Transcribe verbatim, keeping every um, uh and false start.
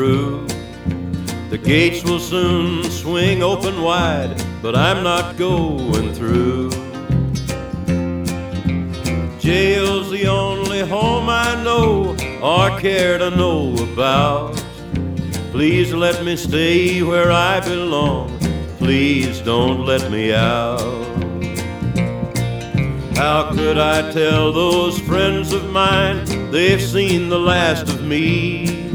through. The gates will soon swing open wide, but I'm not going through. Jail's the only home I know or care to know about. Please let me stay where I belong. Please don't let me out. How could I tell those friends of mine they've seen the last of me?